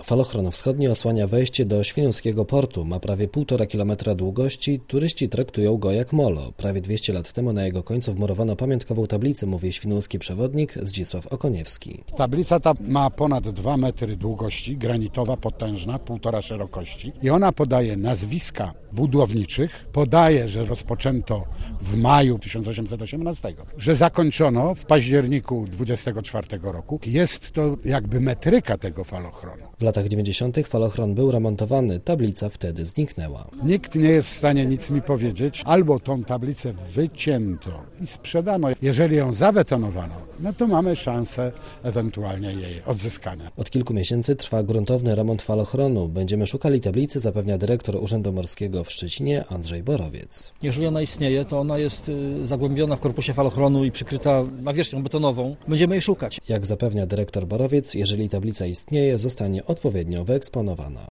Falochron wschodni osłania wejście do Świnoujskiego portu. Ma prawie 1,5 kilometra długości. Turyści traktują go jak molo. Prawie 200 lat temu na jego końcu wmurowano pamiątkową tablicę, mówi świnoujski przewodnik Zdzisław Okoniewski. Tablica ta ma ponad 2 metry długości, granitowa, potężna, 1,5 szerokości. I ona podaje nazwiska budowniczych, podaje, że rozpoczęto w maju 1818, że zakończono w październiku 24 roku. Jest to jakby metryka tego falochronu. W latach 90. falochron był remontowany, tablica wtedy zniknęła. Nikt nie jest w stanie nic mi powiedzieć. Albo tą tablicę wycięto i sprzedano. Jeżeli ją zabetonowano, no to mamy szansę ewentualnie jej odzyskania. Od kilku miesięcy trwa gruntowny remont falochronu. Będziemy szukali tablicy, zapewnia dyrektor Urzędu Morskiego w Szczecinie Andrzej Borowiec. Jeżeli ona istnieje, to ona jest zagłębiona w korpusie falochronu i przykryta nawierzchnią betonową. Będziemy jej szukać. Jak zapewnia dyrektor Borowiec, jeżeli tablica istnieje, zostanie odpowiednio wyeksponowana.